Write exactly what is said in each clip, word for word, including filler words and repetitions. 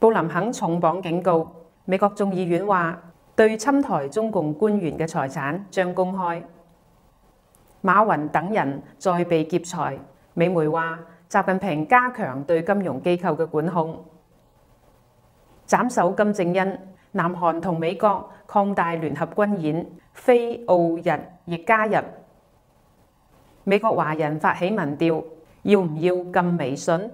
布林肯重磅警告，美國眾議院話對侵台中共官員嘅財產將公開。馬雲等人再被劫財，美媒話習近平加強對金融機構嘅管控。斬首金正恩，南韓同美國擴大聯合軍演，非澳日亦加入。美國華人發起民調，要唔要禁微信？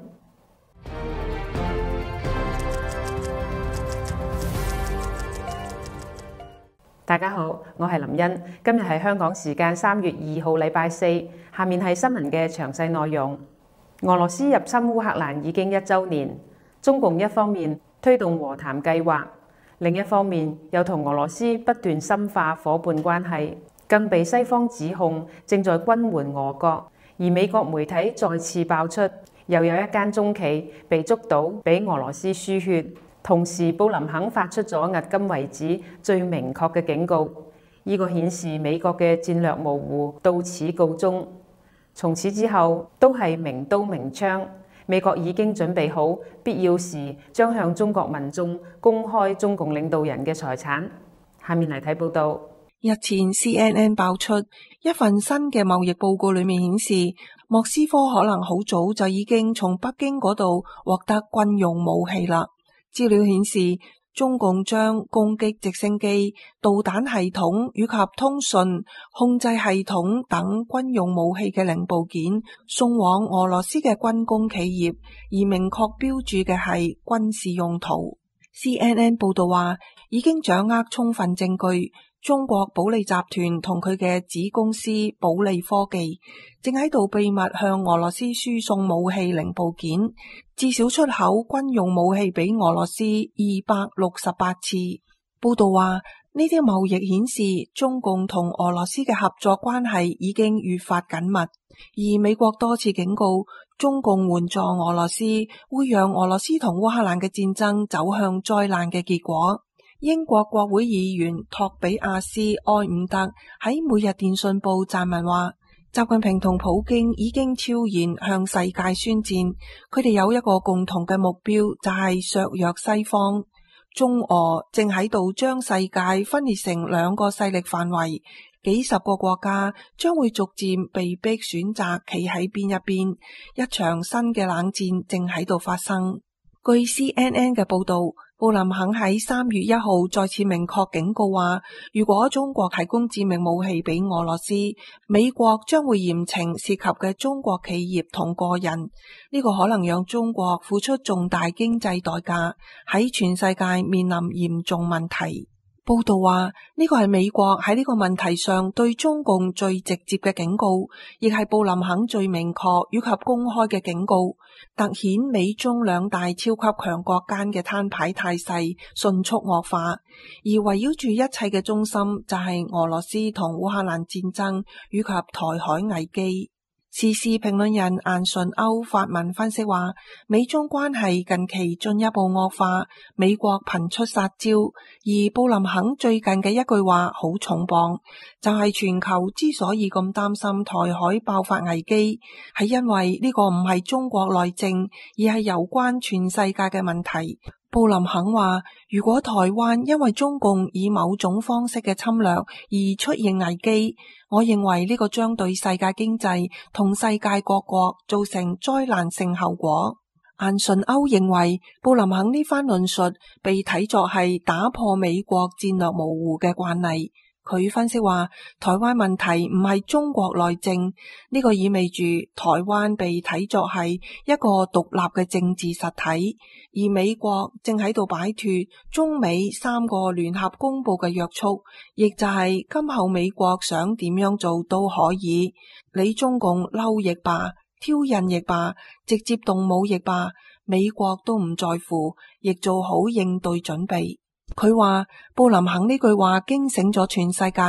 大家好，我係林茵，今日係香港時間三月二號禮拜四，下面係新聞嘅詳細內容。俄羅斯入侵烏克蘭已經一週年，中共一方面推動和談計劃，另一方面又同俄羅斯不斷深化夥伴關係，更被西方指控正在軍援俄國。而美國媒體再次爆出，又有一間中企被捉到俾俄羅斯輸血。同時，布林肯發出咗迄今為止最明確嘅警告，呢個顯示美國嘅戰略模糊到此告終。從此之後都係明刀明槍，美國已經準備好必要時將向中國民眾公開中共領導人嘅財產。下面嚟睇報道。 日前 C N N 爆出一份新嘅貿易報告，裏面顯示莫斯科可能好早就已經從北京嗰度獲得軍用武器啦。資料顯示，中共將攻擊直升機、導彈系統以及通訊控制系統等軍用武器嘅零部件送往俄羅斯嘅軍工企業，而明確標注嘅係軍事用途。C N N 報道話，已經掌握充分證據，中國保利集團同佢嘅子公司保利科技正喺度秘密向俄羅斯輸送武器零部件，至少出口軍用武器俾俄羅斯二百六十八次。報道話，呢啲貿易顯示中共同俄羅斯嘅合作關係已經越發緊密，而美國多次警告中共援助俄羅斯會讓俄羅斯同烏克蘭嘅戰爭走向災難嘅結果。英國國會議員托比亞斯埃伍德喺每日電訊報撰文話，習近平同普京已經超然向世界宣戰，佢哋有一個共同嘅目標，就係削弱西方。中俄正喺度將世界分裂成兩個勢力範圍，幾十個國家將會逐漸被迫選擇企喺邊一邊，一場新嘅冷戰正喺度發生。據 C N N 嘅報道，布林肯喺三月一號再次明確警告話，如果中國提供致命武器俾俄羅斯，美國將會嚴懲涉及嘅中國企業同個人。呢個可能讓中國付出重大經濟代價，喺全世界面臨嚴重問題。報道話，呢個係美國喺呢個問題上對中共最直接嘅警告，亦係布林肯最明確以及公開嘅警告，凸顯美中兩大超級強國間嘅攤牌態勢迅速惡化，而圍繞住一切嘅中心就係俄羅斯同烏克蘭戰爭以及台海危機。時事評論人顏純歐發文分析話，美中關係近期進一步惡化，美國頻出殺招，而布林肯最近嘅一句話好重磅，就係全球之所以咁擔心台海爆發危機，係因為呢個唔係中國內政，而係有關全世界嘅問題。布林肯話，如果台灣因為中共以某種方式嘅侵略而出現危機，我認為呢個將對世界經濟同世界各國造成災難性後果。顏純歐認為，布林肯呢番論述被睇作係打破美國戰略模糊嘅慣例。佢分析話，台灣問題唔係中國內政，呢個意味住台灣被睇作係一個獨立嘅政治實體，而美國正喺度擺脫中美三個聯合公佈嘅約束，亦就係今後美國想點樣做都可以，你中共嬲亦罷，挑釁亦罷，直接動武亦罷，美國都唔在乎，亦做好應對準備。佢話布林肯呢句話驚醒咗全世界，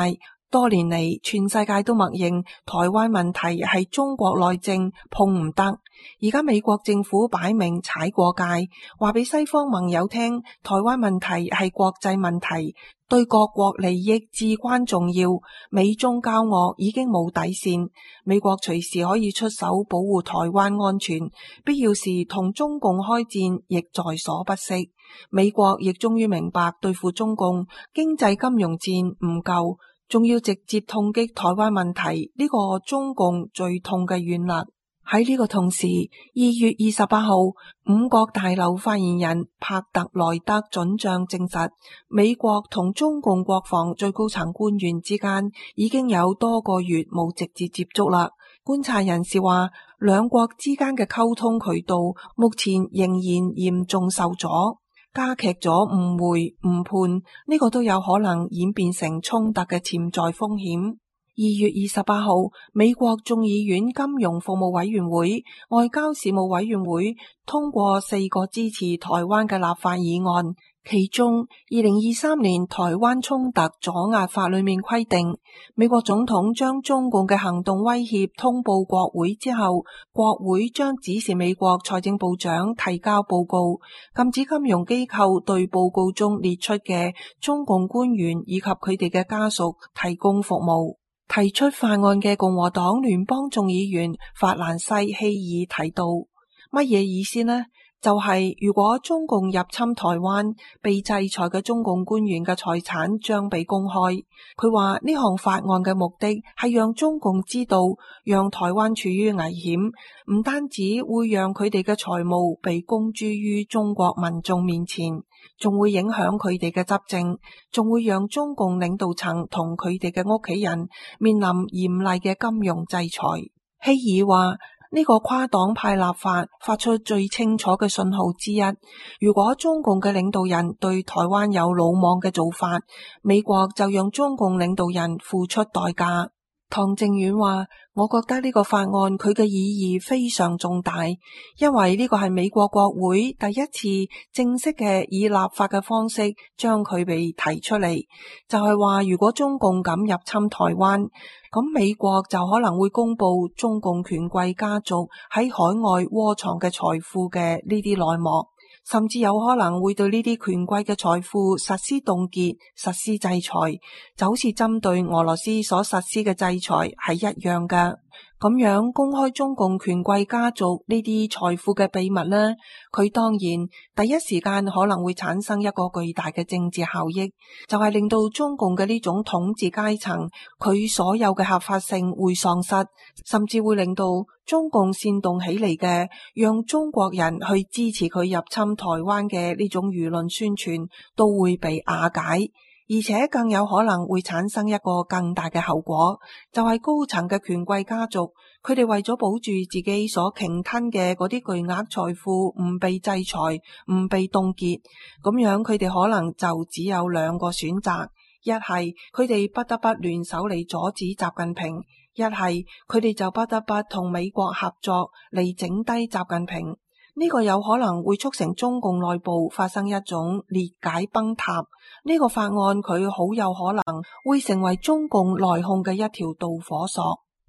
多年嚟，全世界都默認台灣問題係中國內政，碰唔得。而家美國政府擺明踩過界，話俾西方盟友聽，台灣問題係國際問題，對各國利益至關重要。美中交惡已經冇底線，美國隨時可以出手保護台灣安全，必要時同中共開戰亦在所不惜。美國亦終於明白對付中共經濟金融戰唔夠，仲要直接痛擊台灣問題，呢個中共最痛嘅軟肋。喺呢個同時，二月二十八號，五角大樓發言人帕特萊德准將證實，美國同中共國防最高層官員之間已經有多個月冇直接接觸啦。觀察人士話，兩國之間嘅溝通渠道目前仍然嚴重受阻，加劇咗誤會誤判，呢個都有可能演變成衝突嘅潛在風險。二月二十八號，美國眾議院金融服務委員會、外交事務委員會通過四個支持台灣嘅立法議案，其中二零二三年台灣衝突阻壓法裏面規定，美國總統將中共嘅行動威脅通報國會之後，國會將指示美國財政部長提交報告，禁止金融機構對報告中列出嘅中共官員以及佢哋嘅家屬提供服務。提出法案嘅共和黨聯邦眾議員法蘭西希爾提到，乜嘢意思呢？就係、是、如果中共入侵台灣，被制裁嘅中共官員嘅財產將被公開。佢話呢項法案嘅目的係讓中共知道，讓台灣處於危險，唔單止會讓佢哋嘅財務被公諸於中國民眾面前，仲會影響佢哋嘅執政，仲會讓中共領導層同佢哋嘅屋企人面臨嚴厲嘅金融制裁。希爾話，呢個跨黨派立法發出最清楚嘅信號之一，如果中共嘅領導人對台灣有魯莽嘅做法，美國就讓中共領導人付出代價。唐正遠話，我覺得呢個法案佢嘅意義非常重大，因為呢個係美國國會第一次正式嘅以立法嘅方式將佢被提出嚟，就係話如果中共敢入侵台灣，咁美國就可能會公布中共權貴家族喺海外窩藏嘅財富嘅呢啲內幕，甚至有可能會對呢啲權貴嘅財富實施凍結、實施制裁，就好似針對俄羅斯所實施嘅制裁係一樣㗎。咁樣公開中共權貴家族呢啲財富嘅秘密呢，佢當然第一時間可能會產生一個巨大嘅政治效益，就係令到中共嘅呢種統治階層佢所有嘅合法性會喪失，甚至會令到中共煽動起嚟嘅讓中國人去支持佢入侵台灣嘅呢種輿論宣傳都會被瓦解。而且更有可能會產生一個更大嘅後果，就係高層嘅權貴家族，佢哋為咗保住自己所鯨吞嘅嗰啲巨額財富唔被制裁、唔被凍結，咁樣佢哋可能就只有兩個選擇：一係佢哋不得不聯手嚟阻止習近平；一係佢哋就不得不同美國合作嚟整低習近平。呢個有可能會促成中共內部發生一種裂解崩塌。呢個法案佢好有可能會成為中共內訌嘅一條導火索。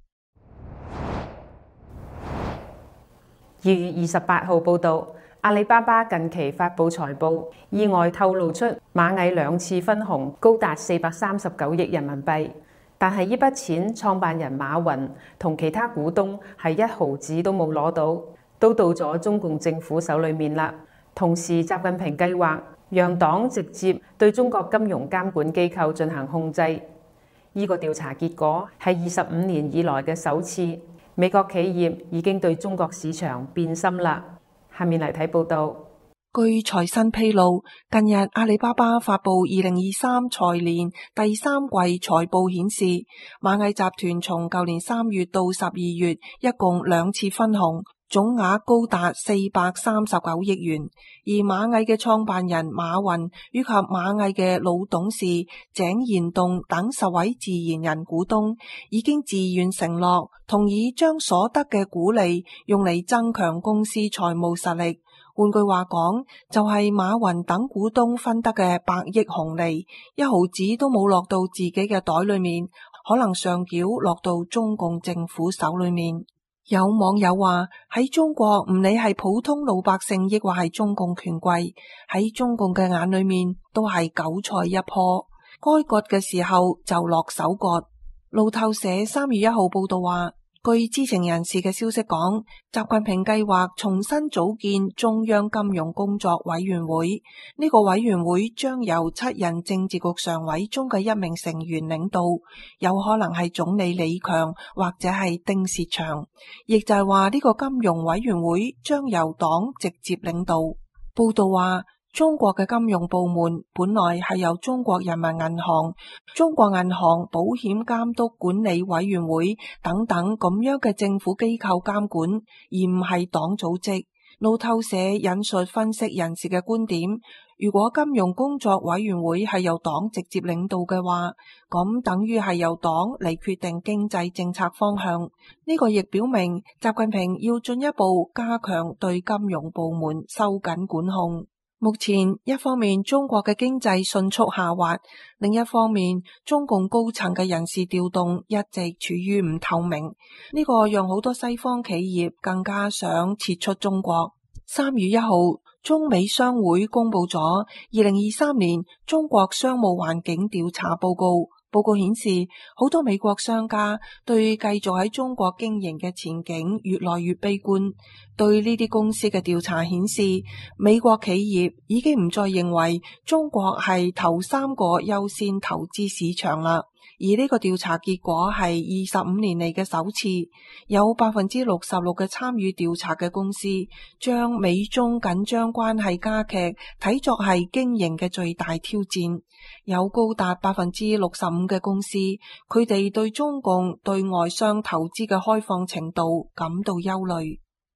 二月二十八號報道，阿里巴巴近期發布財報，意外透露出螞蟻兩次分紅高達四百三十九億人民幣，但係呢筆錢創辦人馬雲同其他股東係一毫子都冇攞到，都到咗中共政府手裏面啦。同時，習近平計劃讓黨直接對中國金融監管機構進行控制。呢個調查結果係二十五年以來嘅首次，美國企業已經對中國市場變心啦。下面嚟睇報道。 據財新披露，近日阿里巴巴發布二零二三財年第三季財報顯示，螞蟻集團從舊年三月到十二月一共兩次分紅，總額高達四百三十九億元，而螞蟻嘅創辦人馬雲以及螞蟻嘅老董事井賢棟等十位自然人股東已經自願承諾，同意將所得嘅股利用嚟增強公司財務實力。換句話講，就係、是、馬雲等股東分得嘅百億紅利，一毫子都冇落到自己嘅袋裏面， 可能上繳落到中共政府手裏面。有網友話喺中國唔理係普通老百姓抑或係中共權貴，喺中共嘅眼裏面都係韭菜一棵，該割嘅時候就落手割。路透社三月一號報道話，據知情人士嘅消息講，習近平計劃重新組建中央金融工作委員會，呢個委員會將由七人政治局常委中嘅一名成員領導，有可能係總理李強或者係丁薛祥，亦就係話呢個金融委員會將由黨直接領導。報道話，中國嘅金融部門本來係由中國人民銀行、中國銀行保險監督管理委員會等等咁樣嘅政府機構監管，而唔係黨組織。路透社引述分析人士嘅觀點，如果金融工作委員會係由黨直接領導嘅話，咁等於係由黨嚟決定經濟政策方向。呢個亦表明習近平要進一步加強對金融部門收緊管控。目前一方面中國嘅經濟迅速下滑，另一方面中共高層嘅人事調動一直處於唔透明，呢個讓好多西方企業更加想撤出中國。三月一號，中美商會公布咗二零二三年中國商務環境調查報告。報告顯示，好多美國商家對繼續喺中國經營嘅前景越來越悲觀。對呢啲公司嘅調查顯示，美國企業已經唔再認為中國係頭三個優先投資市場啦。而呢個調查結果係二十五年嚟嘅首次，有百分之六十六嘅參與調查嘅公司將美中緊張關係加劇睇作係經營嘅最大挑戰，有高達百分之六十五嘅公司，佢哋對中共對外商投資嘅開放程度感到憂慮。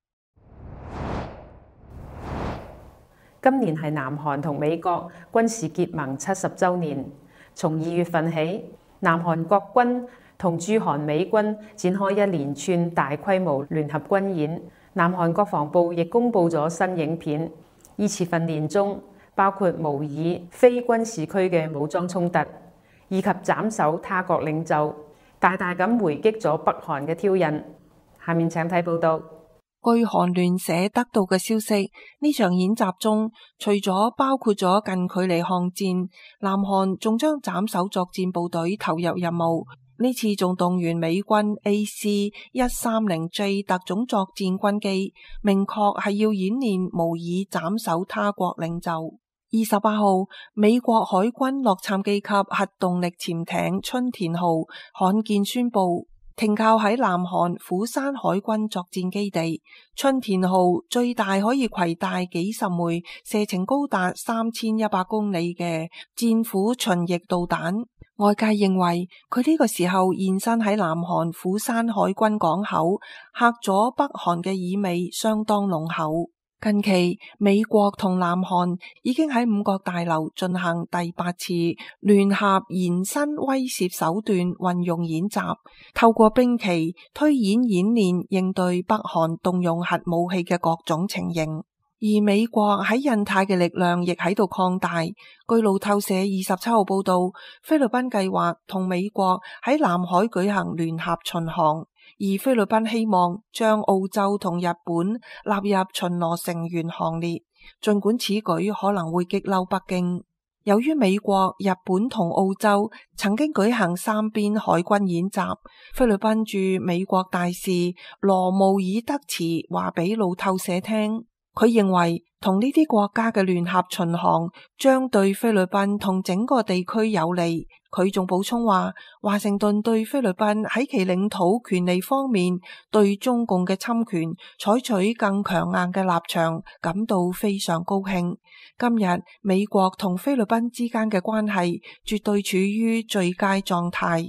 今年係南韓同美國軍事結盟七十週年，從二月份起，南韓國軍同駐韓美軍展開一連串大規模聯合軍演。南韓國防部亦公布咗新影片，呢次訓練中包括模擬非軍事區嘅武裝衝突，以及斬首他國領袖，大大咁回擊咗北韓嘅挑釁。下面請睇報道。 據韓聯社得到嘅消息，呢場演習中除咗包括咗近距離巷戰，南韓仲將斬首作戰部隊投入任務。呢次仲動員美軍 A C 一三零 J 特種作戰軍機，明確係要演練模擬斬首他國領袖。二十八號，美國海軍洛杉磯級核動力潛艇春田號罕見宣布停靠喺南韓釜山海軍作戰基地。春田號最大可以攜帶幾十枚射程高達三千一百公里嘅戰斧巡弋導彈。外界認為佢呢個時候現身喺南韓釜山海軍港口，嚇咗北韓嘅意味相當濃厚。近期美國同南韓已經喺五角大樓進行第八次聯合延伸威懾手段運用演習，透過兵棋推演演練應對北韓動用核武器嘅各種情形。而美國喺印太嘅力量亦喺度擴大。據路透社二十七號報道，菲律賓計劃同美國喺南海舉行聯合巡航，而菲律賓希望將澳洲同日本納入巡邏成員行列。儘管此舉可能會激嬲北京，由於美國、日本同澳洲曾經舉行三邊海軍演習，菲律賓駐美國大使羅姆爾德茨話俾路透社聽，佢認為同呢啲國家嘅聯合巡航將對菲律賓同整個地區有利。佢仲補充話，華盛頓對菲律賓喺其領土權利方面對中共嘅侵權採取更強硬嘅立場感到非常高興。今日美國同菲律賓之間嘅關係絕對處於最佳狀態。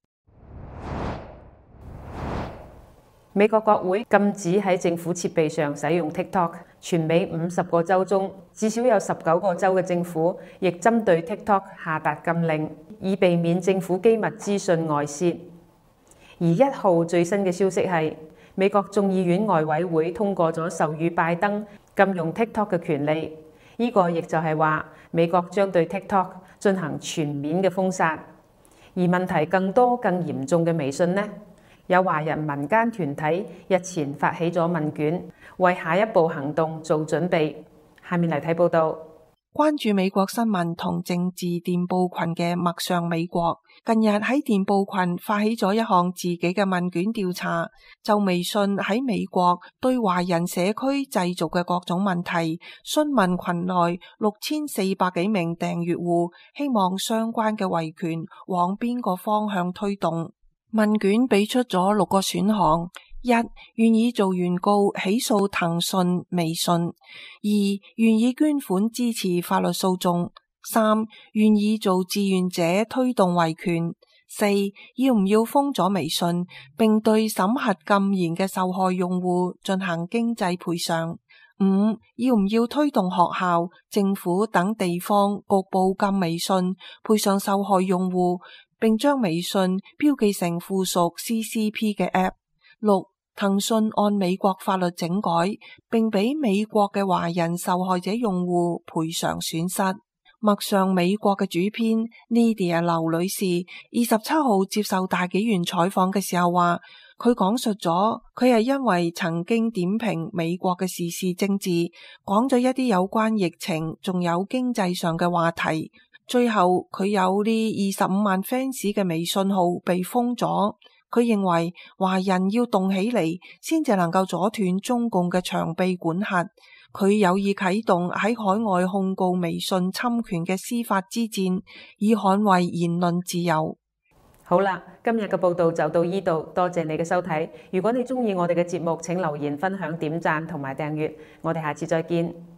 美國國會禁止喺政府設備上使用 TikTok， 全美五十個州中至少有十九個州嘅政府亦針對 TikTok 下達禁令，以避免政府機密資訊外泄。而一號最新嘅消息係，美國眾議院外委會通過咗授予拜登禁用 TikTok 嘅權利，呢個亦就係話美國將對 TikTok 進行全面嘅封殺。 而問題更多、更嚴重嘅微信呢？有華人民間團體日前發起咗問卷，為下一步行動做準備。下面嚟睇報道。 關注美國新聞同政治電報群嘅陌上美國，近日喺電報群發起咗一項自己嘅問卷調查，就微信喺美國對華人社區製造嘅各種問題，詢問群內六千四百幾名訂閱戶，希望相關嘅維權往邊個方向推動。問卷俾出咗六個選項：一、願意做原告起訴騰訊、微信；二、願意捐款支持法律訴訟；三、願意做志願者推動維權；四、要唔要封咗微信，並對審核禁言嘅受害用戶進行經濟賠償；五、要唔要推動學校、政府等地方局部禁微信，賠償受害用戶，並將微信標記成附屬 C C P 嘅 App。六、騰訊按美國法律整改，並俾美國嘅華人受害者用戶賠償損失。陌上美國嘅主編 Lydia 劉女士二十七號接受大紀元採訪嘅時候話，佢講述咗佢係因為曾經點評美國嘅時事政治，講咗一啲有關疫情仲有經濟上嘅話題。最後佢有呢二十五萬 fans 嘅微信號被封咗。佢認為華人要動起嚟，先至能夠阻斷中共嘅長臂管轄。佢有意啟動喺海外控告微信侵權嘅司法之戰，以捍衛言論自由。 好啦，今日嘅報道就到呢度，多謝你嘅收睇。如果你鍾意我哋嘅節目，請留言、分享、點讚同埋訂閱。我哋下次再見。